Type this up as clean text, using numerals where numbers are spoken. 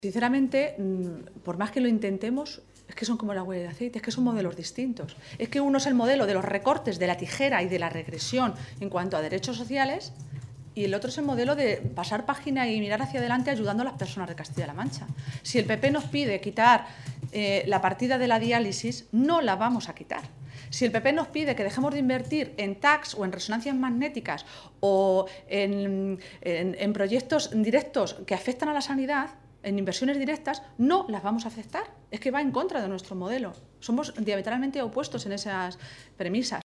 Sinceramente, por más que lo intentemos, es que son como la huella de aceite, es que son modelos distintos. Es que uno es el modelo de los recortes, de la tijera y de la regresión en cuanto a derechos sociales, y el otro es el modelo de pasar página y mirar hacia adelante ayudando a las personas de Castilla-La Mancha. Si el PP nos pide quitar la partida de la diálisis, no la vamos a quitar. Si el PP nos pide que dejemos de invertir en TACs o en resonancias magnéticas o en proyectos directos que afectan a la sanidad, en inversiones directas, no las vamos a aceptar. Es que va en contra de nuestro modelo. Somos diametralmente opuestos en esas premisas.